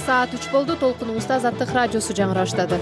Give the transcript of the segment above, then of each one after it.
Саат 3 болду. Толкунубузда Азаттык радиосу жаңыра баштады.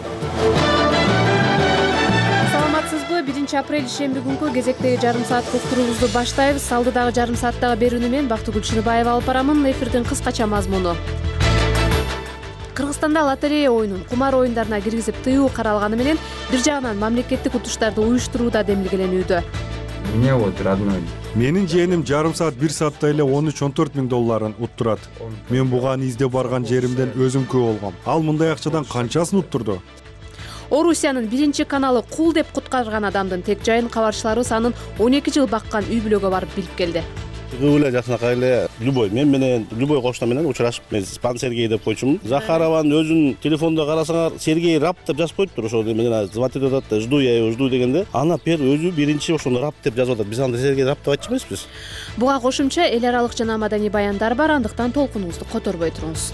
Саламатсызбы? 1 апрель шемби күнкү кезектеги жарым саат уктуруубузду баштайбыз. Алдыдагы жарым сааттагы берүүнү мен Бактыгүл Чыныбаева алып барамын. Эфирдин кыскача мазмуну. Кыргызстанда лотерея оюнун кумар оюндарына киргизип тыюу каралганы менен бир жагынан мамлекеттик утуштарды уюштурууда демилгеленүүдө. Меня вот родной. Менин жээним жарым саат 1 саатта эле 13-14 миң долларын уттурат. Мен буга издеп барган жеримден өзүм күбө болгом. Ал мындай акчадан канчасын уттурду? Орусиянын 1 каналы кул деп куткарган адамдын тек жайын кабарчыларыбыз анын 12 жыл баккан үй бүлөгө барып билип келди. Гүлө жакынакай эле Любой менен Любой кошуна менен учурашып, мен Спан Сергей деп койчумун. Захарованын өзүн телефондо карасаңар, Сергей рап деп жазып коюптур, ошо менен звонить этип атат, жду я его, жду дегенде, ана пер өзү биринчи ошону рап деп жазып атат. Биз анда Сергей рап деп айтчу эмеспиз. Буга кошумча эл аралык жана маданий баяндар бар, андыктан толкунубузду которбой туруңуз.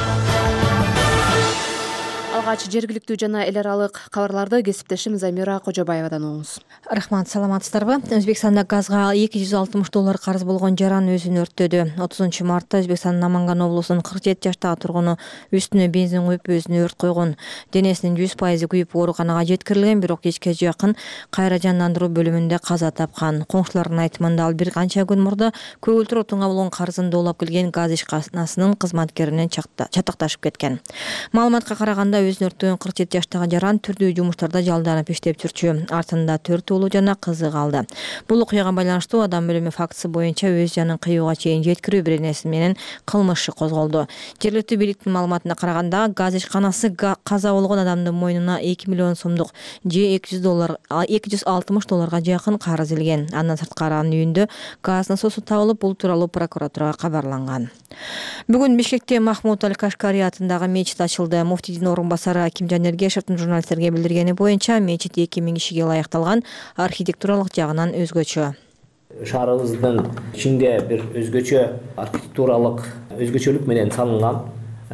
Алгач жергиликтүү жана эл аралык кабарларды кесиптешим Замира Кожобаевадан угуңуз. Рахмат, саламатсыздарбы? Өзбекстанда газга $260 карыз болгон жаран өзүн өрттөдү. 30 мартта Өзбекстандын Наманган облусунун 47 жаштагы тургуну үстүнө бензин куюп өзүнө өрт койгон. Денесинин 100% күйүп ооруканага жеткирилген, бирок кечке жакын кайра жандандыруу бөлүмүндө каза тапкан. Коңшулардын айтымында ал бир канча күн мурда көгүлтүр отунга болгон карызын доолап келген газ ишканасынын кызматкеринен чатакташып кеткен. Маалыматка караганда өзүн өрттөгөн 47 жаштагы жаран түрдүү жумуштарда жалданып иштеп жүрчү. Артында 4 уулу жана кызы калды. Бул окуяга байланыштуу адам өлүмү фактысы боюнча өз жанын кыюуга чейин жеткирүү беренеси менен кылмыш иши козголду. Жергиликтүү бийликтин маалыматына караганда газ ишканасы каза болгон адамдын мойнуна 2 миллион сомдук же $260 жакын карыз илген. Андан сырткары анын үйүндө газ насосу табылып, бул тууралуу прокуратурага кабарланган. Бүгүн Бишкекте Махмуд Аль-Кашкари атындагы мечит ачылды. Муфтийдин орунбасары Акимжан Эргешевдин журналисттерге билдиргени боюнча, мечит 2000 кишиге ылайыкталган, архитектуралык жагынан өзгөчө. Шаарыбыздын ичинде бир өзгөчө архитектуралык өзгөчөлүк менен салынган,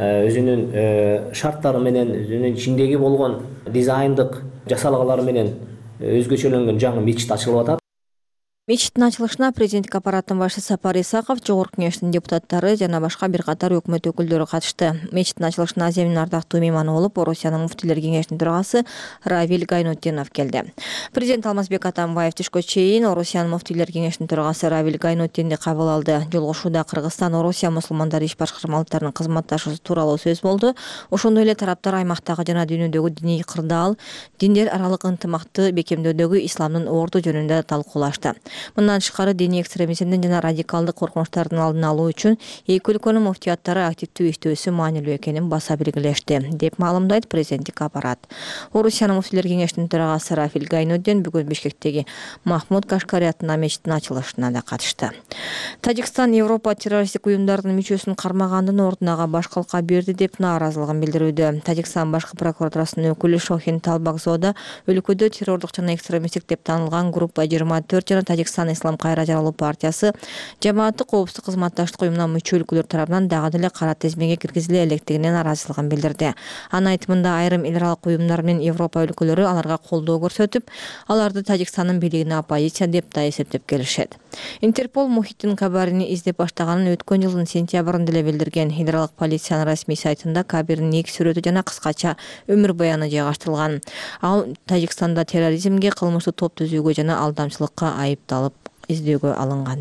өзүнүн шарттары менен, өзүнүн ичиндеги болгон дизайндык жасалгалары менен өзгөчөлөнгөн жаңы мечит ачылып атат. Мечиттин ачылышына президенттик аппараттын башчысы Сапар Исаков, жогорку кеңештин депутаттары жана башка бир катар өкмөт өкүлдөрү катышты. Мечиттин ачылышына Азиянын ардактуу мейманы болуп, Орусиянын муфтилер кеңешинин төрагасы Равиль Гайнутдинов келди. Президент Алмазбек Атамбаев түшкө чейин Орусиянын муфтилер кеңешинин төрагасы Равиль Гайнутдинди кабыл алды. Жолугушууда Кыргызстан, Орусия мусулмандары иш башкармалыктарынын кызматташуусу тууралуу сөз болду. Ошондой эле тараптар аймактагы жана дүйнөдөгү диний кырдаал, диндер аралык ынтымакты бекемдөөдөгү исламдын орду жөнүндө талкуулашты. Мындан тышкары диний экстремизмдин жана радикалдык коркунучтардын алдын алуу үчүн эки өлкөнүн муфтияттары активдүү иштөөсү маанилүү экенин баса белгилешти, деп маалымдайт президенттик аппарат. Орусиянын муфтилер кеңешинин төрагасы Равиль Гайнутдин бүгүн Бишкектеги Махмуд Кашкари атындагы мечиттин ачылышына да катышты. Тажикстан Европа террористтик уюмдарынын мүчөсүн кармагандын ордуна баш калка берди деп нааразылыгын билдирүүдө. Тажикстан башкы прокуратурасынын өкүлү Шохин Талбакзода өлкөдө террордук жана экстремисттик деп танылган группа 24 жана Тажикстан Ислам кайра жаралуу партиясы жамааттык коопсуздук кызматташтык уюмуна мүчө өлкөлөр тарабынан дагы деле кара тизмеге киргизиле электигине нааразылыгын билдирди. Анын айтымында айрым эл аралык уюмдар менен Европа өлкөлөрү аларга колдоо көрсөтүп, аларды Тажикстандын бийлигине оппозиция деп да эсептеп келишет. Интерпол Мухиттин Кабарини издеп баштаганын өткөн жылдын сентябрында эле билдирген. Эл аралык полициянын расмий сайтында Кабирдин 2 сүрөтү жана кыскача өмүр баяны жайгаштырылган. Ал Тажикстанда терроризмге, кылмыштык топ түзүүгө жана алдамчылыкка айыпталып издөөгө алынган.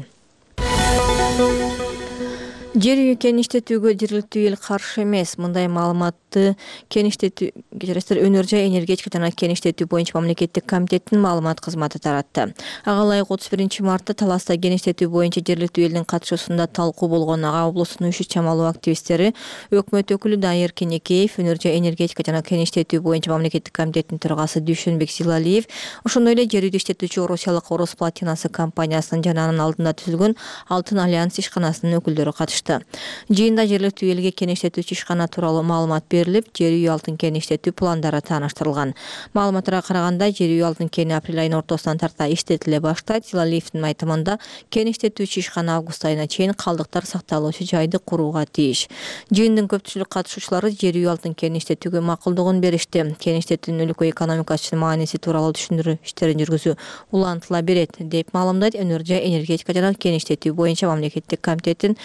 Жер үй кен иштетүүгө жергиликтүү эл каршы эмес. Мындай маалыматты кен иштетүү өнөр жай энергетика жана кен иштетүү боюнча мамлекеттик комитеттин маалымат кызматы таратты. Ага ылайык 31 мартта Таласта кен иштетүү боюнча жергиликтүү элдин катышуусунда талкуу болгон. Ага облустун үй чамалуу активисттери, өкмөт өкүлү Дайыр Кенекеев, өнөр жай энергетика жана кен иштетүү боюнча мамлекеттик комитеттин төрагасы Дүйшөнбек Силалиев, ошондой эле жер үйдү иштетүүчү Орусиялык Орус Платинасы компаниясынын жана анын алдында түзүлгөн Алтын Альянс ишканасынын өкүлдөрү катышты. Жыйында жергиликтүү элге кен иштетүүчү ишкана тууралуу маалымат берилип, жер үй алтын кен иштетүү пландары тааныштырылган. Маалыматтарга караганда, жер үй алтын кени апрель айынын ортосунан тарта иштетиле баштайт. Силалиевдин айтымында, кен иштетүүчү ишкана август айына чейин калдыктар сакталуучу жайды курууга тийиш. Жыйындын көпчүлүк катышуучулары жер үй алтын кен иштетүүгө макулдугун беришти. Кен иштетүүнүн өлкө экономикасы үчүн мааниси тууралуу түшүндүрүү иштерин жүргүзүү улантыла берет, деп маалымдайт өнөр жай энергетика жана кен иштетүү боюнча мамлекеттик комитеттин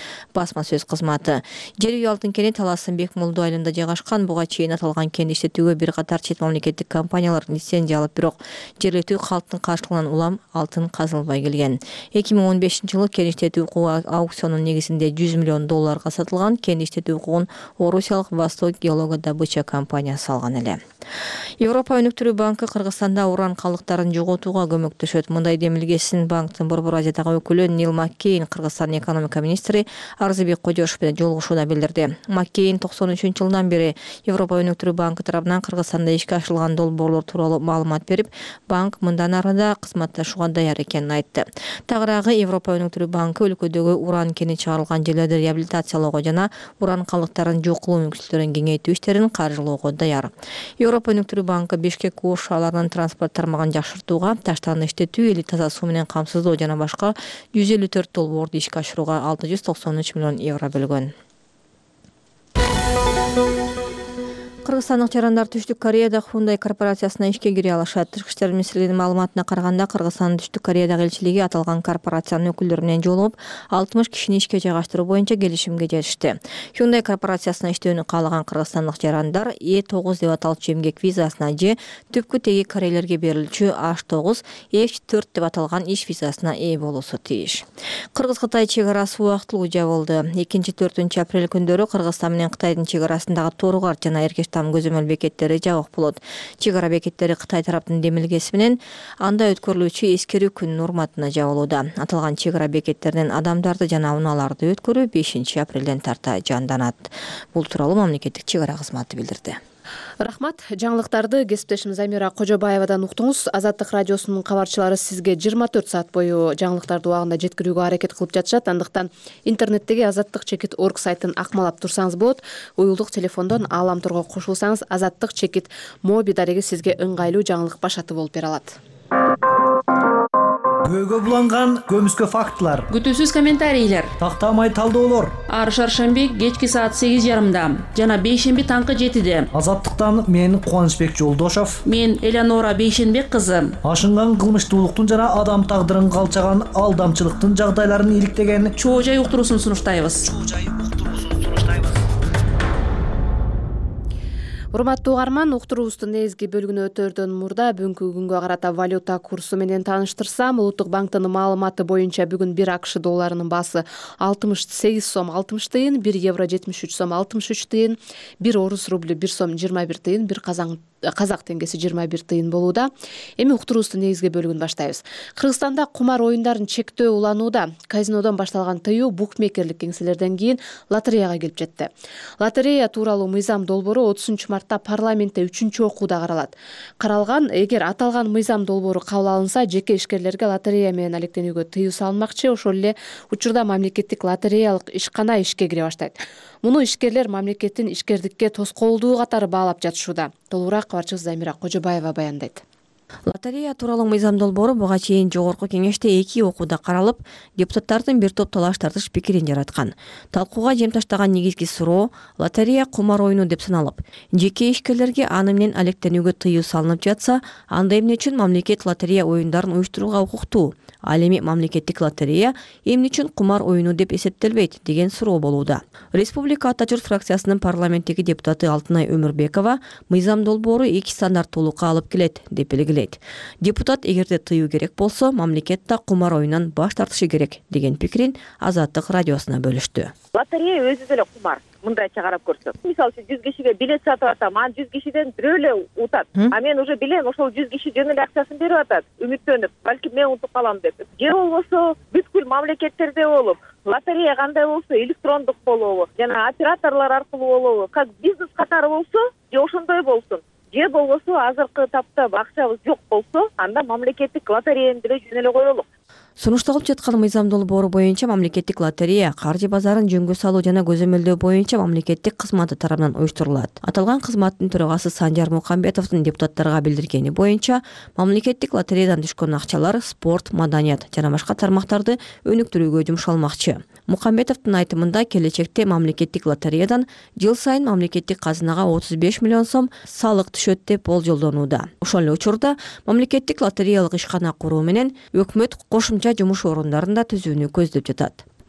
басма сөз кызматы. Жер үй алтын кени Таластын Бекмолду айылында жайгашкан. Буга чейин аталган кенди иштетүүгө бир катар чет мамлекеттик компаниялар лицензия алып, бирок жергиликтүү калктын каршылыгынан улам алтын казылбай келген. 2015-жылы кен иштетүү укугу аукционун негизинде $100 миллион сатылган. Кен иштетүү укугун Орусиялык Восток геологодобыча компаниясы алган эле. Европа өнүктүрүү банкы Кыргызстанда уран калдыктарын жоготууга көмөктөшөт. Мындай демилгесин банктын Борбор Азиядагы өкүлү Нил Маккейн Кыргызстандын экономика министри Арзыбек Кожошов менен жолугушууда билдирди. Маккейн 93-жылдан бери Европа өнүктүрүү банкы тарабынан Кыргызстанда ишке ашырылган долбоорлор тууралуу маалымат берип, банк мындан ары да кызматташууга даяр экенин айтты. Тагыраагы Европа өнүктүрүү банкы өлкөдөгү уран кени чыгарылган жерлерди реабилитациялоого жана уран калдыктарын жок кылуу мүмкүнчүлүктөрүн кеңейтүү иштерин каржылоого даяр. Европа өнүктүрүү банкы Бишкек куу шаарларынын транспорт тармагын жакшыртууга, таштан иштетүү, эли таза суу менен камсыздоо жана башка 154 долбоорду ишке ашырууга €693 миллион бөлгөн. Кыргызстандык жарандар Түштүк Кореяда Hyundai корпорациясына ишке кире алышат. Тышкы иштер министрлигинин маалыматына караганда, Кыргызстандын Түштүк Кореядагы элчилиги аталган корпорациянын өкүлдөрү менен жолугуп, 60 кишини ишке жайгаштыруу боюнча келишимге жетишти. Hyundai корпорациясына иштөөнү каалаган кыргызстандык жарандар E9 деп аталчу эмгек визасына же түпкү теги корейлерге берилчү H9, H4 деп аталган иш визасына ээ болуусу тийиш. Кыргыз-Кытай чек арасы убактылуу жабылды. 2-4 апрель күндөрү Кыргызстан менен Кытайдын чек арасындагы Торгар жана Эркештам көзөмөл бекеттери жабык болот. Чек ара бекеттери Кытай тараптын демилгеси менен анда өткөрүлүүчү эскерүү күнүнүн урматына жабылууда. Аталган чек ара бекеттеринен адамдарды жана унааларды өткөрүү 5 апрелден тарта жанданат. Бул тууралуу мамлекеттик чек ара кызматы билдирди. Рахмат. Жаңылыктарды кесиптешим Замира Кожобаевадан уктуңуз. Азаттык радиосунун кабарчылары сизге 24 саат бою жаңылыктарды убагында жеткирүүгө аракет кылып жатышат. Андыктан интернеттеги azattik.org сайтын акмалап турсаңыз болот. Уюлдук телефондон ааламторго кошулсаңыз Азаттык моби дареги сизге ыңгайлуу жаңылык башаты болуп бере алат. Көйгө буланган көмүскө фактылар, күтүүсүз комментарийлер, тактамай талдоолор. Ар шаршемби кечки саат 8:30, жана бейшемби таңкы 7-де. Азаттыктан мен Кубанычбек Жолдошов, мен Элеонора Бейшенбек кызы. Ашынган кылмыштуулуктун жана адам тагдырын калчаган алдамчылыктын жагдайларын иликтеген чоо жай уктуруусун сунуштайбыз. Урматтуу угарман, уктуруубуздун негизги бөлүгүнө өтөрдөн мурда бүгүнкү күнгө карата валюта курсу менен тааныштырсам, Улуттук банктын маалыматы боюнча бүгүн 1 АКШ долларынын баасы 68 сом 60 тыйын, 1 евро 73 сом 63 тыйын, 1 орус рублю 1 сом 21 тыйын, 1 казак теңгеси 21 тыйын болууда. Эми уктуруубуздун негизги бөлүгүн баштайбыз. Кыргызстанда кумар оюндарын чектөө уланууда. Казинодон башталган тыюу букмекерлик кеңселерден кийин лотереяга келип жетти. Лотерея тууралуу мыйзам долбоору 30 мартта парламентте 3-чү окууда каралат. Каралган, эгер аталган мыйзам долбоору кабыл алынса, жеке ишкерлерге лотерея менен алектенүүгө тыюу салынмакчы. Ошол эле учурда мамлекеттик лотереялык ишкана ишке кире баштайт. Муну ишкерлер мамлекеттин ишкердикке тоскоолдуу катары баалап жатышууда. Толугураак кабарчыбыз Замира Кожобаева баяндайт. Лотерея тууралуу мыйзам долбоору буга чейин жогорку кеңеште 2 окууда каралып, депутаттардын бир топ талаш тартыш пикирин жараткан. Талкууга жем таштаган негизги суроо лотерея кумар оюну деп саналып, жеке ишкерлерге аны менен алектенүүгө тыюу салынып жатса, анда эмне үчүн мамлекет лотерея оюндарын уюштурууга укуктуу? Ал эми мамлекеттик лотерея эмне үчүн кумар оюну деп эсептелбейт деген суроо болууда. Республика Ата журт фракциясынын парламенттеги депутаты Алтынай Өмүрбекова мыйзам долбоору 2 стандарттуулукка алып келет деп белгилейт. Депутат эгерде тыюу керек болсо, мамлекет да кумар оюнан баш тартышы керек деген пикирин Азаттык радиосуна бөлүштү. Лотерея өзү деле кумар. Мындайча карап көрсөк, мисалы үчүн 100 кишиге билет сатып атам, анан 100 кишиден бирөө эле утат. А мен уже билем, ошол 100 киши жөн эле акчасын берип атат, үмүттөнүп, балким мен утуп калам деп. Же болбосо бүткүл мамлекеттерде болуп, лотерея кандай болсо электрондук болобу, жана операторлор аркылуу болобу, как бизнес катары болсо, же ошондой болсун. Же болбосо азыркы тапта акчабыз жок болсо, анда мамлекеттик лотереяны деле жөн эле коелук. Сунушталып жаткан мыйзам долбоору боюнча мамлекеттик лотерея каржы базарын жөнгө салуу жана көзөмөлдөө боюнча мамлекеттик кызматы тарабынан уюштурулат. Аталган кызматтын төрагасы Санжар Мукамбетовдун депутаттарга билдиргени боюнча, мамлекеттик лотереядан түшкөн акчалар спорт, маданият жана башка тармактарды өнүктүрүүгө жумшалмакчы. Мукамбетовдун айтымында келечекте мамлекеттик лотереядан жыл сайын мамлекеттик казынага 35 миллион сом салык түшөт деп болжолдонууда. Ошол эле учурда мамлекеттик лотереялык ишкана куруу менен өкмөт кошумча жумуш орундарын да түзүүнү көздөп жатат.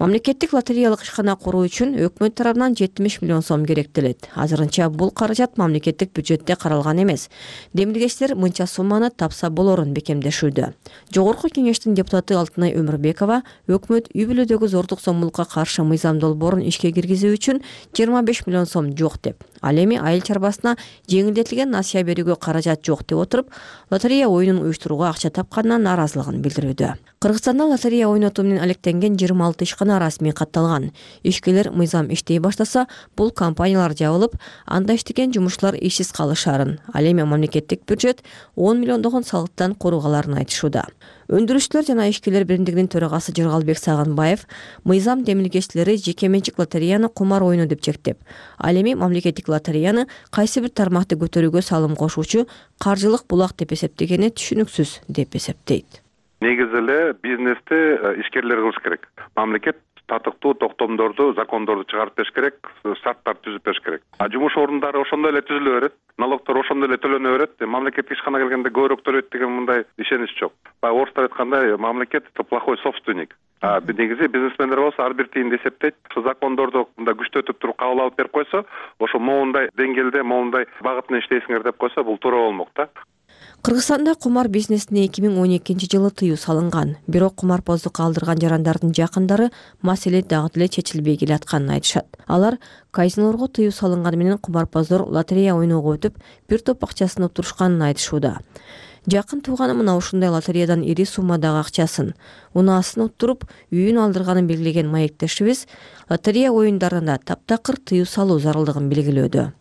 Мамлекеттик лотереялык ишкана куруу үчүн өкмөт тарабынан 70 миллион сом керектелет. Азырынча бул каражат мамлекеттик бюджетте каралган эмес. Демилгечтер мынча сумманы тапса болорун бекемдешүүдө. Жогорку кеңештин депутаты Алтынай Өмүрбекова өкмөт үй бүлөдөгү зордук зомбулукка каршы мыйзам долбоорун ишке киргизүү үчүн 25 миллион сом жок деп, ал эми айыл чарбасына жеңилдетилген насыя берүүгө каражат жок деп отуруп, лотерея оюнун уюштурууга акча тапканына нааразылыгын билдирүүдө. Кыргызстанда лотерея ойнотуу менен алектенген 26 ишкана расмий катталган. Ишкерлер мыйзам иштей баштаса, бул компаниялар жабылып, анда иштеген жумушчулар ишсиз калышарын, ал эми мамлекеттик бюджет 10 миллиондогон салыктан коругаларын айтышууда. Өндүрүүчүлөр жана ишкерлер биримдигинин төрагасы Жыргалбек Сагынбаев мыйзам демилгечтери жеке менчик лотереяны кумар оюну деп чектеп, ал эми мамлекеттик лотереяны кайсы бир тармакты көтөрүүгө салым кошуучу каржылык булак деп эсептегени түшүнүксүз деп эсептейт. Негизи эле бизнести ишкерлер кылыш керек. Мамлекет татыктуу токтомдорду, закондорду чыгарып бериш керек, шарттарды түзүп бериш керек. Жумуш орундары ошондой эле түзүлө берет, налогдор ошондой эле төлөнө берет. Мамлекеттик ишкана келгенде көбүрөөк төлөйт деген мындай ишенич жок. Баягы орустар айткандай, мамлекет это плохой собственник. Негизи бизнесмендер болсо ар бир тиынды эсептейт. Ошо закондорду мындай күчтөтүп туруп кабыл алып берип койсо, ошо моундай деңгээлде, моундай багытын иштейсиңер деп койсо, бул туура болмок да. Кыргызстанда кумар бизнесине 2012 жылы тыюу салынган. Бирок кумарпоздук калтырган жарандардын жакындары маселе дагы деле чечилбей келатканын айтышат. Алар казинолорго тыюу салынганы менен кумарпоздор лотерея ойноого өтүп, бир топ акчасын уттурушканын айтышууда. Жакын тууганы мына ушундай лотереядан ири суммадагы акчасын, унаасын уттуруп, үйүн алдырганын белгилеген маектешибиз лотерея оюндарында таптакыр тыюу салуу зарылдыгын белгилөөдө.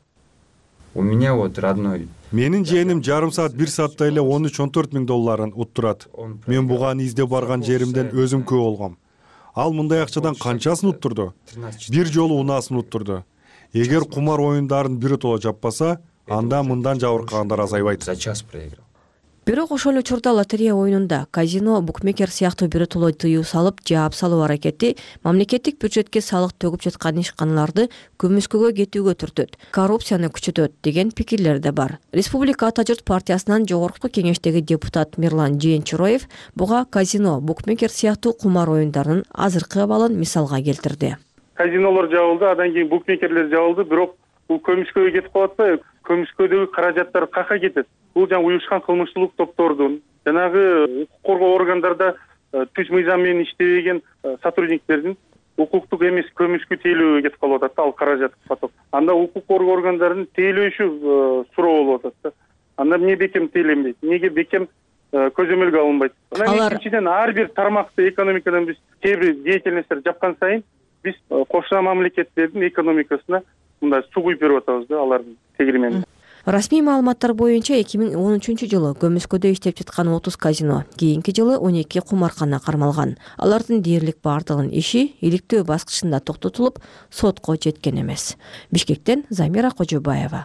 У меня вот родной. Менин жээним жарым саат, бир саатта эле 13-14 миң долларын уттурат. Мен буга издеп барган жеримден өзүм күбө болгом. Ал мындай акчадан канчасын уттурду? Бир жолу унаасын уттурду. Эгер кумар оюндарын биротоло жаппаса, анда мындан жабыркагандар азайбайт. За час проиграл. Бирок ошол учурда лотерея оюнунда казино, букмекер сыяктуу биротоло тыюу салып, жаап салуу аракети мамлекеттик бюджетке салык төгүп жаткан ишканаларды көмүскөгө кетүүгө түртөт, коррупцияны күчөтөт деген пикирлер да бар. Республика Ата журт партиясынан жогорку кеңештеги депутат Мирлан Жээнчуроев буга казино, букмекер сыяктуу кумар оюндарынын азыркы абалын мисалга келтирди. Казинолор жабылды, андан кийин букмекерлер жабылды, бирок бул көмүскөгө кетип калат атпайбы? Көмүскөдөгү каражаттар кака кетет? Бул жаңы уюшкан кылмыштуулук топтордун, жанагы укук коргоо органдарда түз мыйзам менен иштебеген сотрудниктердин укуктук эмес көмүскө тейлөөгө кетип калып атат да, ал каражат поток. Анда укук коргоо органдарынын тейлөөшү суроо болуп атат да. Анда эмне бекем тейлөнбөйт? Эмнеге бекем көзөмөлгө алынбайт? Экинчиден, ар бир тармакты экономикадан биз кээ бир деятельностьтер жапкан сайын биз кошуна мамлекеттердин экономикасына мындай суу куюп берип атабыз да, алардын тегеремени. Расмий маалыматтар боюнча 2013 жылы көмүскөдө иштеп жаткан 30 казино, кийинки жылы 12 кумаркана кармалган. Алардын дээрлик бардыгынын иши иликтөө баскычында токтотулуп, сотко жеткен эмес. Бишкектен Замира Кожобаева.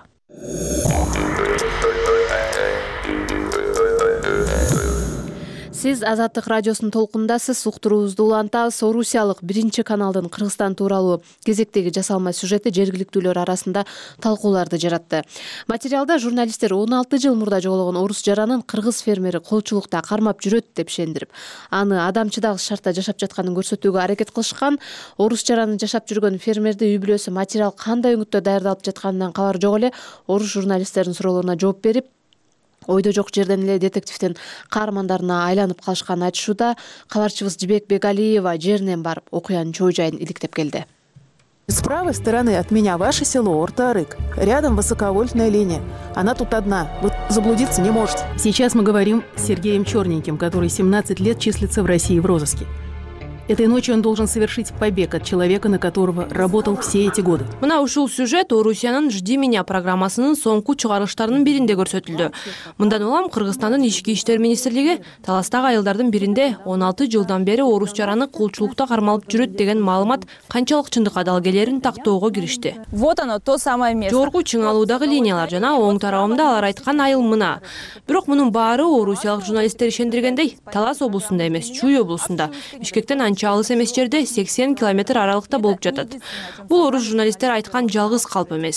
Сиз Азаттык радиосунун толкундасыз. Уктуруубузду улантабыз. Орусиялык 1-каналдын Кыргызстан тууралуу кезектеги жасалма сюжети жергиликтүүлөр арасында талкууларды жаратты. Материалда журналисттер 16 жыл мурда жоголгон орус жаранын кыргыз фермери колчулукта кармап жүрөт деп ишендирип, аны адамчыдагыс шартта жашап жатканын көрсөтүүгө аракет кылышкан. Орус жараны жашап жүргөн фермерди үй бүлөсү материал кандай өңүттө даярдалып жатканынан кабар жок эле орус журналисттердин суроолоруна жооп берип, ойдо жок жерден эле детективдин каармандарына айланып калышканын айтышууда. Кабарчыбыз Жибек Бегалиева жеринен барып окуянын чоо жайын иликтеп келди. С правой стороны от меня ваше село Орта-Арык. Рядом высоковольтная линия. Она тут одна. Вы заблудиться не можете. Сейчас мы говорим с Сергеем Черненьким, который 17 лет числится в России в розыске. Этой ночью он должен совершить побег от человека, на которого работал все эти годы. Мына ушул сюжет Орусиянын «Жди меня» программасынын соңку чыгарылыштарынын биринде көрсөтүлдү. Мындан улам Кыргызстандын Ички иштер министрлиги Таластагы айылдардын биринде 16 жылдан бери орус жараны кулчулукта кармалып жүрөт деген маалымат канчалык чындыкка далгелерин тактоого киришти. Вот оно, то самое место. Жогорку чыңалуудагы линиялар жана оң тарабымда алар айткан айыл мына. Бирок мунун баары орусиялык журналисттер ишендиргендей Талас облусунда эмес, Чүй облусунда, Бишкектен алыс эмес жерде 80 километр аралыкта болуп жатат. Бул орус журналисттер айткан жалгыз калп эмес.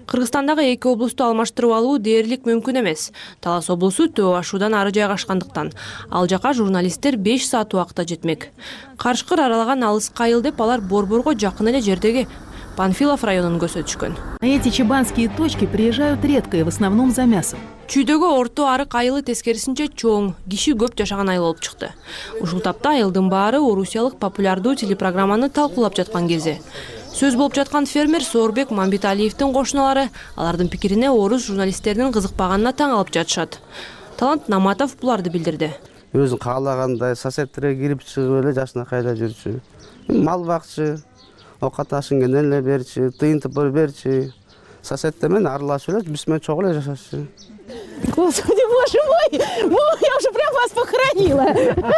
Кыргызстандагы эки облусту алмаштырып алуу дээрлик мүмкүн эмес. Талас облусу Төө Ашуудан ары жайгашкандыктан ал жака журналисттер 5 саат убакытта жетмек. Карышкыр аралаган алыска айыл деп алар Борборго жакын эле жердеги Панфилов районун көрсөтүшкөн. На эти чебанские точки приезжают редко и в основном за мясом. Чүйдөгү орто арык айылы тескерисинче чоң, киши көп жашаган айыл болуп чыкты. Ушул тапта айылдын баары орусиялык популярдуу телепрограмманы талкуулап жаткан кези. Сөз болуп жаткан фермер Соорбек Мамбеталиевдин кошуналары алардын пикирине орус журналисттеринин кызыкпаганына таң алып жатышат. Талант Наматов буларды билдирди. Өзүн каалагандай соседтерге кирип чыгып эле жашынакай эле жүрчү. Мал бакчы, окат ашын эле берчи, тыйынтып берчи. Соседтер менен аралашып эле биз менен чогуу эле жашашчу. Господи, боже мой! Я уже прям вас похоронила.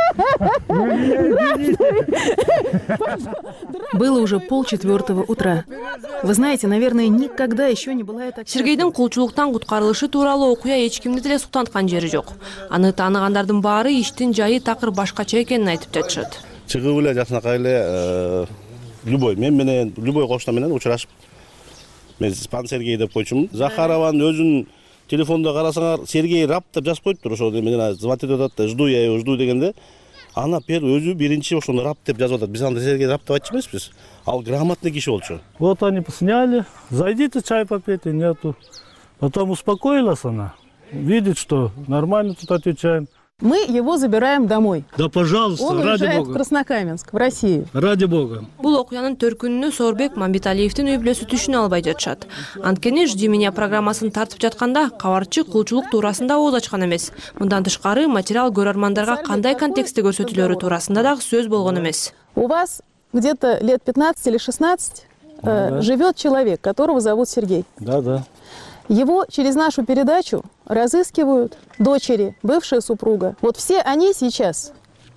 Было уже 3:30 утра. Вы знаете, наверное, никогда еще не была так. Сергейдин кулчулуктан куткарылышы тууралуу окуя эч кимди деле суктанткан жери жок. Аны тааныгандардын баары иштин жайы такыр башкача экенин айтып жатышат. Чыгып эле жакынакай эле любой мен менен любой кошуна менен учурашып. Мен Пан Сергей деп койчумун. Захарованын өзүн телефондо карасаңар Сергей рап деп жазып коюптур. Ошо менен звонить этип атат, жду я его, жду дегенде ана өзү биринчи ошону рап деп жазып атат. Биз анда Сергей рап деп айтчу эмеспиз. Ал грамотный киши болчу. Вот они посняли. Зайдите чай попейте, нету. Потом успокоилась она. Видит, что нормально тут отвечаем. Мы его забираем домой. Да, пожалуйста, Он ради уезжает Бога. в Краснокаменск, в Россию. Ради Бога. Бул окуянын төркүнүнө Соорбек Мамбеталиевдин үй бүлөсү түшүнө албай жатышат. Анткени «Жди меня» программасын тартып жатканда кабарчы кулчулук туурасында ооз ачкан эмес. Мындан тышкары материал көрөрмандарга кандай контекстте көрсөтүлөрү туурасында дагы сөз болгон эмес. У вас где-то лет 15 или 16 живет человек, которого зовут Сергей. Да. Его через нашу передачу разыскивают дочери, бывшая супруга. Вот все они сейчас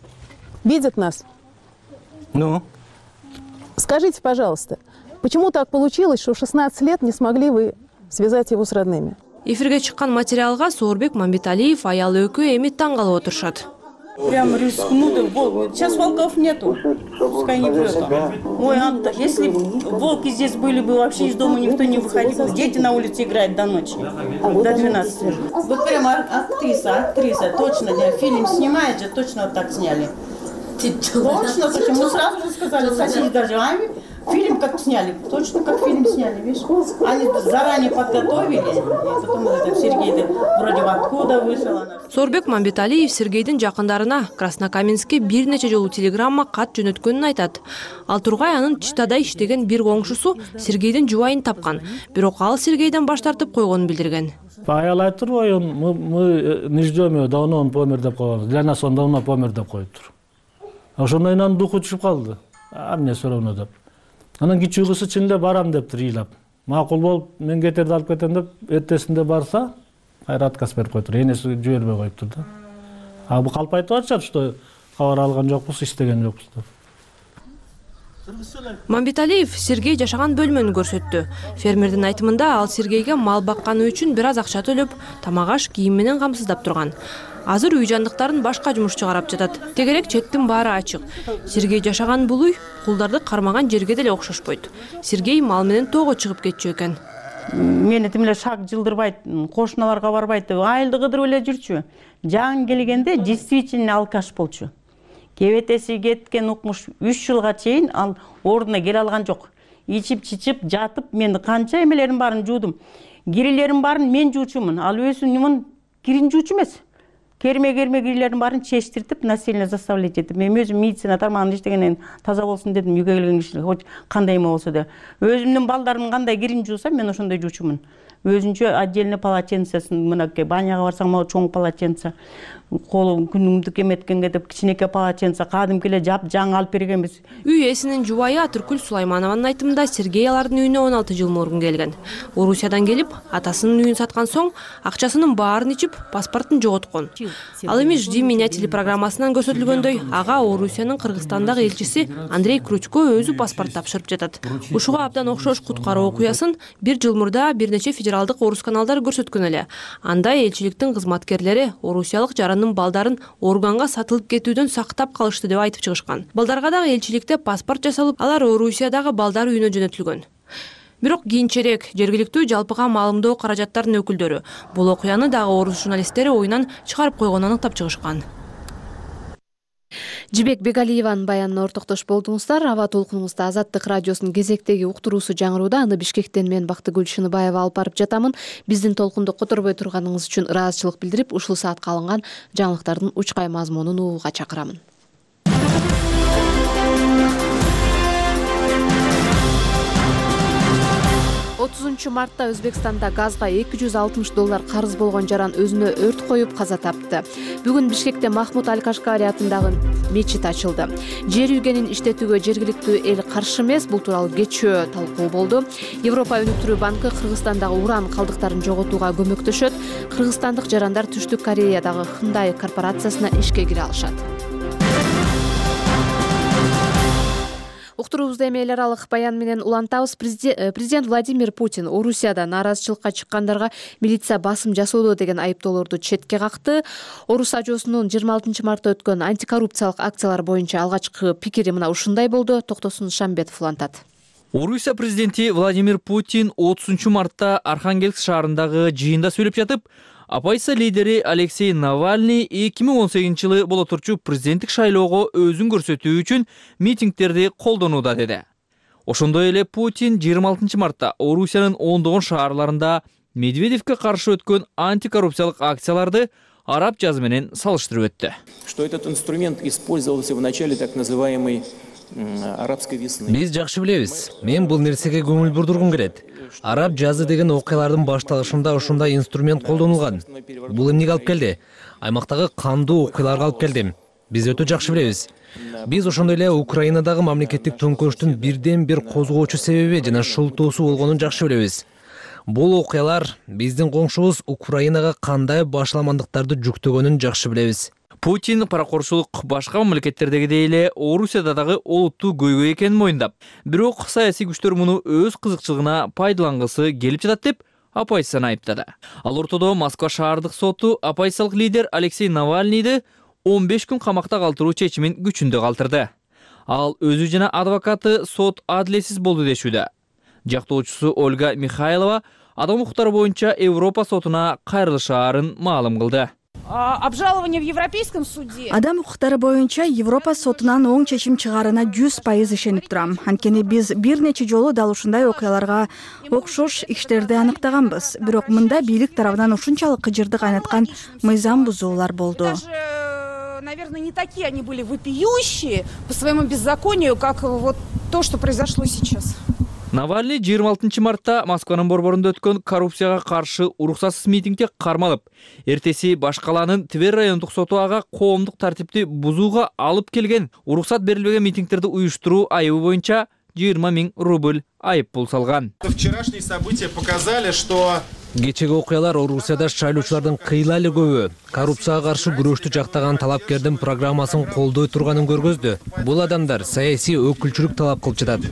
видят нас. Ну? Скажите, пожалуйста, почему так получилось, что в 16 лет не смогли вы связать его с родными? Эфирге чыккан материалга Соорбек Мамбеталиев аялы экөө эми таң калып отурушат. Прям рискнуты. Сейчас волков нету. Пускай не врет. Ой, если волки здесь были бы, вообще из дома никто не выходил. Дети на улице играют до ночи. До 12. Вот прямо актриса. Точно, фильм снимает же, точно вот так сняли. Точно, почему сразу же сказали, соседи даже, фильм как сняли, точно как фильм сняли, видишь? Они заранее подготовили, и потом это Сергей вроде откуда вышел. Соорбек Мамбеталиев Сергейдин жакындарына Краснокаменскке бир нече жолу телеграмма кат жөнөткөнүн айтат. Ал тургай анын Читада иштеген бир коңшусу Сергейдин жубайын тапкан, бирок ал Сергейден баш тартып койгонун билдирген. Аял айтып тур, мы не ждем его, давно он помер деп койгон. Для нас он давно помер деп коюптур. Ошондон кийин анын духу түшүп калды. Мне все равно деп. Анан кичүү кызы чын эле барам деп ыйлап. Макул болуп, мен кетерди алып кетем деп, эртесинде барса, кайра отказ берип коюптур. Энеси жибербей коюптур да. Бул калп айтып атышат, что кабар алган жокпуз, иштеген жокпуз деп. Мамбеталиев Сергей жашаган бөлмөнү көрсөттү. Фермердин айтымында ал Сергейге мал бакканы үчүн бир аз акча төлөп, тамак-аш, кийим менен камсыздап турган. Азыр үй жандыктарын башка жумушчу карап жатат. Тегерек четтин баары ачык. Сергей жашаган бул үй кулдарды кармаган жерге деле окшошпойт. Сергей мал менен тоого чыгып кетчү экен. Мени тим эле шак жылдырбайт, кошуналарга барбайт, айылды кыдырып эле жүрчү. Жан келгенде действительно алкаш болчу. Кебетеси кеткен укмуш 3 жылга чейин ал ордуна келе алган жок. Ичип-чичип, жатып, мен канча эмелерим барын жуудум. Кирилерим барын мен жуучумун. Ал өзүнүн кирин жуучу эмес. Керме кирилерин барын чечтиртип, насильно заставлять этип. Мен өзүм медицина тармагында иштегенден таза болсун дедим, үйгө келген кишилер, хоть кандай эме болсо да. Өзүмдүн балдарымдын кандай кирин жуусам, мен ошондой жуучумун. Өзүнчө отдельный полотенцесин, мынакей баняга барсаң, могу чоң полотенце, колум күнүмдүк эметкенге деп кичинекей полотенце, кадимки эле жап жаңы алып бергенбиз. Үй ээсинин жубайы Атыркүл Сулайманованын айтымында Сергей алардын үйүнө 16 жыл мурун келген. Орусиядан келип, атасынын үйүн саткан соң, акчасынын баарын ичип, паспортун жоготкон. Ал эми «Жди меня» телепрограммасынан көрсөтүлгөндөй, ага Орусиянын Кыргызстандагы элчиси Андрей Кручко өзү паспорт тапшырып жатат. Ушуга абдан окшош куткаруу окуясын 1 жыл мурда бир нече федералдык орус каналдары көрсөткөн эле. Анда элчиликтин кызматкерлери орусиялык жарандын балдарын органга сатылып кетүүдөн сактап калышты деп айтып чыгышкан. Балдарга дагы элчиликте паспорт жасалып, алар Орусиядагы балдар үйүнө жөнөтүлгөн. Бирок кийинчерээк жергиликтүү жалпыга маалымдоо каражаттарынын өкүлдөрү бул окуяны дагы орус журналисттери оюнан чыгарып койгонун аныктап чыгышкан. Жибек Бегалиеванын баянына ортоктош болдуңуздар. Аба толкунуңузда Азаттык радиосунун кезектеги уктуруусу жаңырууда. Аны Бишкектен мен Бактыгүл Шыныбаева алып барып жатамын. Биздин толкунду которбой турганыңыз үчүн ыраазычылык билдирип, ушул саатка алынган жаңылыктардын учкай мазмунун угууга чакырамын. 30 мартта Өзбекстанда газга $260 карыз болгон жаран өзүнө өрт коюп каза тапты. Бүгүн Бишкекте Махмуд Аль-Кашкари атындагы мечит ачылды. Жер үйгенин иштетүүгө жергиликтүү эл каршы эмес, бул тууралуу кечөө талкуу болду. Европа өнүктүрүү банкы Кыргызстандагы уран калдыктарын жоготууга көмөктөшөт. Кыргызстандык жарандар Түштүк Кореядагы Hyundai корпорациясына ишке кире алышат. Уктуруубузда эми эл аралык баян менен улантабыз. Президент Владимир Путин Орусияда нааразычылыкка чыккандарга милиция басым жасоодо деген айыптоолорду четке какты. Орус ажоосунун 26 мартта өткөн антикоррупциялык акциялар боюнча алгачкы пикири мына ушундай болду. Токтосун Шамбетов улантат. Орусия президенти Владимир Путин 30 мартта Архангельск шаарындагы жыйында сүйлөп жатып, оппозиция лидери Алексей Навальный 2018-жылы боло турчу президенттик шайлоого өзүн көрсөтүү үчүн митингдерди колдонууда деди. Ошондой эле Путин 26 мартта Орусиянын ондогон шаарларында Медведевке каршы өткөн антикоррупциялык акцияларды араб жазы менен салыштырып өттү. Что этот инструмент использовался в начале так называемой арабской весны. Биз жакшы билебиз. Мен бул нерсеге көңүл бурдургум келет. Араб жазы деген окуялардын башталышында ушундай инструмент колдонулган. Бул эмнеге алып келди? Аймактагы кандуу окуяларга алып келди. Биз өтө жакшы билебиз. Биз ошондой эле Украинадагы мамлекеттик төңкөрүштүн бирден бир козгоочу себеби жана шылтоосу болгонун жакшы билебиз. Бул окуялар биздин коңшубуз Украинага кандай башаламандыктарды жүктөгөнүн жакшы билебиз. Путин паракорчулук башка мамлекеттердегидей эле Орусияда дагы олуттуу көйгөй экенин моюндап, бирок саясий күчтөр муну өз кызыкчылыгына пайдалангысы келип жатат деп оппозицияны айыптады. Ал ортодо Москва шаардык соту оппозициялык лидер Алексей Навальныйды 15 күн камакта калтыруу чечимин күчүндө калтырды. Ал өзү жана адвокаты сот адилетсиз болду дешүүдө. Жактоочусу Ольга Михайлова адам укуктары боюнча Европа сотуна кайрылышаарын маалым кылды. Обжалование в Европейском суде. Адам укуктары боюнча Европа сотунан оң чечим чыгарына 100% ишенип турам. Анткени биз бир нече жолу дал ушундай окуяларга окшош иштерди аныктаганбыз. Бирок мында бийлик тарабынан ушунчалык кыжырды кайнаткан мыйзам бузуулар болду. Наверное, не такие они были вопиющие по своему беззаконию, как вот то, что произошло сейчас. Навальный 26 мартта Москванын борборунда өткөн коррупцияга каршы уруксатсыз митингде кармалып, эртеси Башкаланын Тver райондук соту ага коомдук тартипти бузууга алып келген уруксат берилбеген митингдерди уюштуруу айыбы боюнча 20 000 рубль айып пул салган. Вчерашние события показали, что кечеги окуялар Орусияда шайлоочулардын кыйла эле көбү коррупцияга каршы күрөштү жактаган талапкердин программасын колдой турганын көргөздү. Бул адамдар саясий өкүлчүлүк талап кылып жатат.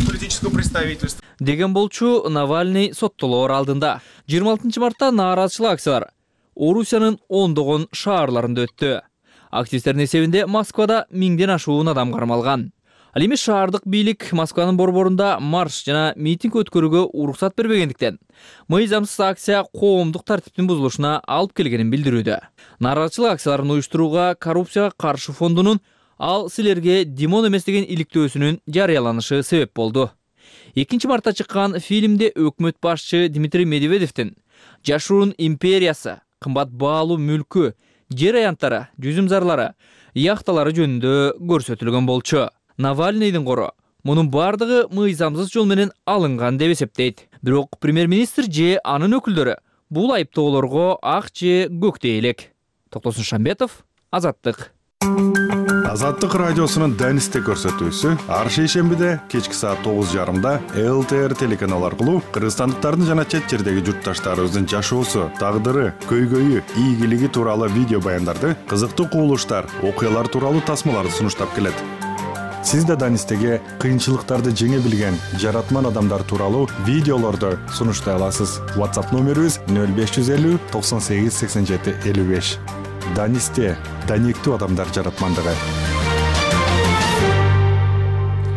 Деген болчу Навальный соттолоор алдында. 26 мартта нааразычылык акциялар Орусиянын ондогон шаарларында өттү. Активистердин эсебинде Москвада 1000ден ашуун адам кармалган. Ал эми шаардык бийлик Москванын борборунда марш жана митинг өткөрүүгө уруксат бербегендиктен мыйзамсыз акция коомдук тартиптин бузулушуна алып келгенин билдирүүдө. Нааразычылык акцияларын уюштурууга коррупцияга каршы фондунун ал силерге Димон эмес деген иликтөөсүнүн жарыяланышы себеп болду. 2 мартта чыккан фильмде өкмөт башчы Дмитрий Медведевдин жашуурун империясы, кымбат баалуу мүлкү, жер аянттары, жүзүмзарлары, яхталары жөнүндө көрсөтүлгөн болчу. Навальныйдын кору мунун бардыгы мыйзамсыз жол менен алынган деп эсептейт. Бирок премьер-министр же анын өкүлдөрү бул айыптоолорго ак же көктөй элек. Токтосун Шамбетов, Азаттык. Азаттык радиосунун Данисте көрсөтүүсү ар шейшембиде кечки саат 9:30 ЛТР телеканал аркылуу кыргызстандыктардын жана чет жердеги журтташтарыбыздын жашоосу, тагдыры, көйгөйү, ийгилиги тууралуу видео баяндарды, кызыктуу кубулуштар, окуялар тууралуу тасмаларды сунуштап келет. Сиз да Данистеге кыйынчылыктарды жеңе билген жаратман адамдар тууралуу видеолорду сунуштай аласыз. WhatsApp номерибиз 0550 98 87 55. Данисте даниктүү адамдар жаратмандыгы.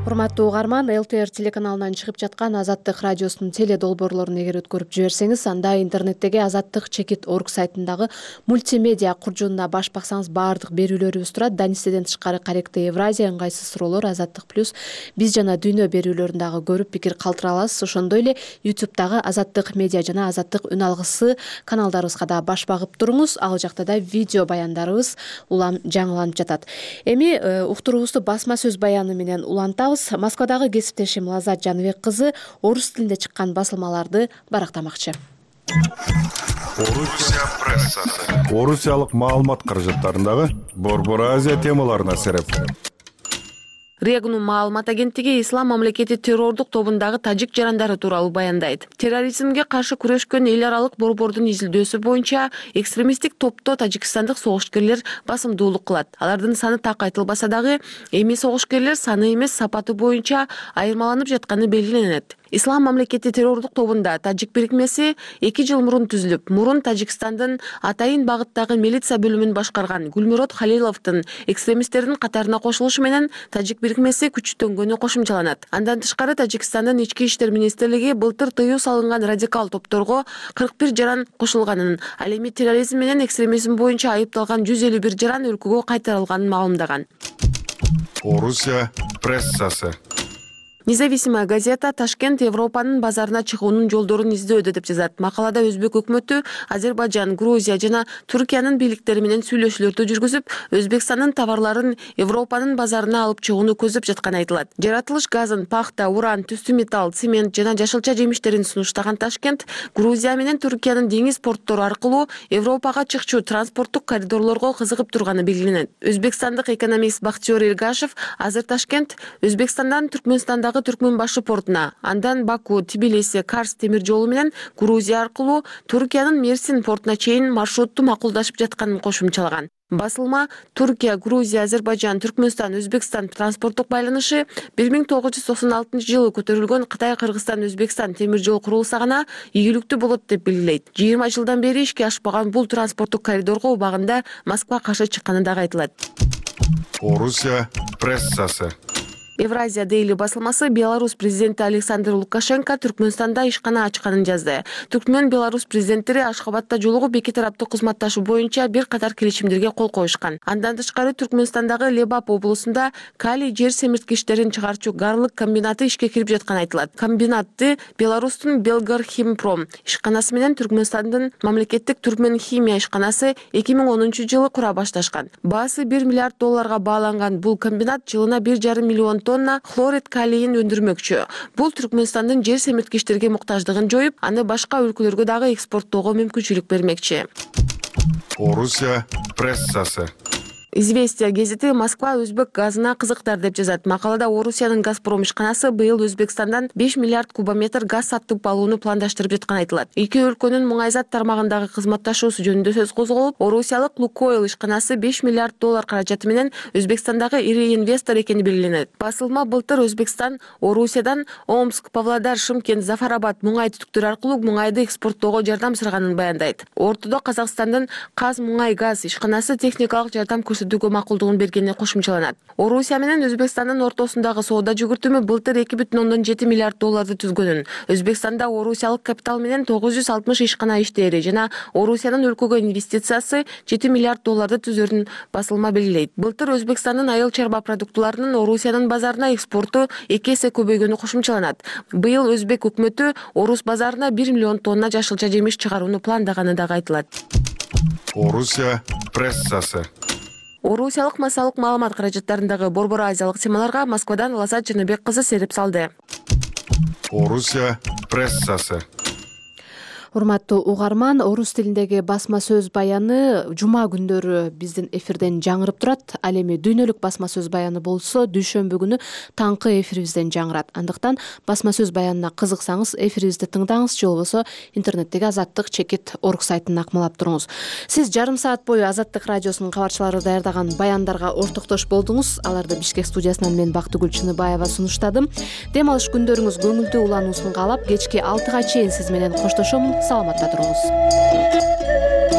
Урматтуу угарман, ЛТР телеканалынан чыгып жаткан Азаттык радиосунун теле долбоорлорун эгер өткөрүп жиберсеңиз, анда интернеттеги azattik.org сайтындагы мультимедиа куржунуна баш баксаңыз баардык берүүлөрүбүз турат. Данистеден тышкары Корректы Евразия, ыңгайсыз суроолор, Азаттык плюс, биз жана дүйнө берүүлөрүн дагы көрүп пикир калтыра аласыз. Ошондой эле YouTube'дагы Азаттык медиа жана Азаттык үн алгысы каналдарыбызга да баш багып туруңуз. Ал жакта да видео баяндарыбыз улам жаңыланып жатат. Эми уктуруубузду басма сөз баяны менен улантабыз. Москвадагы кесиптешим Лазат Жаныбек кызы орус тилинде чыккан басылмаларды барактамакчы. Орусия прессасы. Орусиялык маалымат каражаттарындагы Борбор Азия темаларына сереп. Регну маалымат агенттиги Ислам мамлекети террордук тобундагы тажик жарандары тууралуу баяндайт. Терроризмге каршы күрөшкөн эл аралык борбордун изилдөөсү боюнча экстремисттик топто тажикстандык согушкерлер басымдуулук кылат. Алардын саны так айтылбаса дагы, эми согушкерлер саны эмес сапаты боюнча айырмаланып жатканы белгиленет. Ислам мамлекети террордук тобунда тажик бирикмеси 2 жыл мурун түзүлүп, мурун Тажикстандын Атайын багыттагы милиция бөлүмүн башкарган Гулмирот Халиловдун экстремисттердин катарына кошулушу менен тажик бирикмеси күчтөнгөнү кошумчаланат. Андан тышкары Тажикстандын ички иштер министрлиги былтыр тыюу салынган радикал топторго 41 жаран кошулганын, ал эми терроризм менен экстремизм боюнча айыпталган 151 жаран өлкөгө кайтарылганын маалымдаган. Орусия прессасы. Независимая газета Ташкент Европанын базарына чыгуунун жолдорун издөөдө деп жазат. Макалада Өзбек өкмөтү Азербайжан, Грузия жана Түркиянын бийликтери менен сүйлөшүүлөрдү жүргүзүп, Өзбекстандын товарларын Европанын базарына алып чыгууну көздөп жатканы айтылат. Жаратылыш газын, пахта, уран, түстүү металл, цемент жана жашылча жемиштерин сунуштаган Ташкент Грузия менен Түркиянын деңиз порттору аркылуу Европага чыкчу транспорттук коридорлорго кызыгып турганы белгиленет. Өзбекстандык экономист Бактиёр Эргашев азыр Ташкент Өзбекстандан Түркмөнстандагы Түркмөн башы портуна, андан Баку, Тбилиси, Карс темир жолу менен Грузия аркылуу Түркиянын Мерсин портуна чейин маршрутту макулдашып жатканын кошумчалаган. Басылма Түркия, Грузия, Азербайжан, Түркмөнстан, Өзбекстан транспорттук байланышы 1996 жылы көтөрүлгөн Кытай, Кыргызстан, Өзбекстан темир жол курулса гана ийгиликтүү болот деп белгилейт. 20 жылдан бери ишке ашпаган бул транспорттук коридорго убагында Москва каршы чыкканы дагы айтылат. Орусия прессасы. Евразия Дейли басылмасы Беларусь президенти Александр Лукашенко Түркмөнстанда ишкана ачканын жазды. Түркмөн Беларусь президенттери Ашхабадта жолугуп эки тараптуу кызматташуу боюнча бир катар келишимдерге кол коюшкан. Андан тышкары Түркмөнстандагы Лебап облусунда калий жер семирткичтерин чыгарчу Гарлык комбинаты ишке кирип жатканы айтылат. Комбинатты Беларустун Белгархимпром ишканасы менен Түркмөнстандын мамлекеттик Түркмөн химия ишканасы 2010 жылы кура башташкан. Баасы $1 миллиард бааланган бул комбинат жылына 1,5 миллион тонна хлорид калийин өндүрмөкчү. Бул Түркмөнстандын жер семирткичтерге муктаждыгын жоюп, аны башка өлкөлөргө дагы экспорттоого мүмкүнчүлүк бермекчи. Орусия прессасы. Известия газети Москва өзбек газына кызыктар деп жазат. Макалада Орусиянын Газпром ишканасы быйыл Өзбекстандан 5 миллиард кубометр газ сатып алууну пландаштырып жатканы айтылат. Эки өлкөнүн муңайзат тармагындагы кызматташуусу жөнүндө сөз козголуп, Орусиялык Лукойл ишканасы $5 миллиард каражаты менен Өзбекстандагы ири инвестор экени белгиленет. Басылма былтыр Өзбекстан Орусиядан Омск, Павлодар, Шымкент, Зафарабад муңай түтүктөр аркылуу муңайды экспорттоого жардам сураганын баяндайт. Ортодо Казакстандын Каз муңай газ ишканасы техникалык жардам көрсөтүүгө макулдугун бергени кошумчаланат. Орусия менен Өзбекстандын ортосундагы соода жүгүртүмү былтыр $2,7 миллиард түзгөнүн. Өзбекстанда Орусиялык капитал менен 960 ишкана иштери жана Орусиянын өлкөгө инвестициясы $7 миллиард түзөрүн басылма белгилейт. Былтыр Өзбекстандын айыл чарба продуктуларынын Орусиянын базарына экспорту 2 эсе көбөйгөнү кошумчаланат. Быйыл Өзбек өкмөтү Орус базарына 1 миллион тонна жашылча жемиш чыгарууну пландаганы дагы айтылат. Орусия прессасы. Орусиялык массалык маалымат каражаттарындагы Борбор Азиялык темаларга Москвадан Лазат Жаныбек кызы сереп салды. Орусия прессасы. Урматтуу угарман, орус тилиндеги басма сөз баяны жума күндөрү биздин эфирден жаңырып турат. Ал эми дүйнөлүк басма сөз баяны болсо дүйшөмбү күнү таңкы эфирибизден жаңырат. Андыктан басма сөз баянына кызыксаңыз эфирибизди тыңдаңыз, же болбосо интернеттеги azattik.org сайтын акмалап туруңуз. Сиз жарым саат бою Азаттык радиосунун кабарчылары даярдаган баяндарга ортоктош болдуңуз. Аларды Бишкек студиясынан мен Бактыгүл Чыныбаева сунуштадым. Дем алыш күндөрүңүз көңүлдүү улануусун каалап, кечки 6-га чейин сиз менен коштошом. Саламатта туруңуз.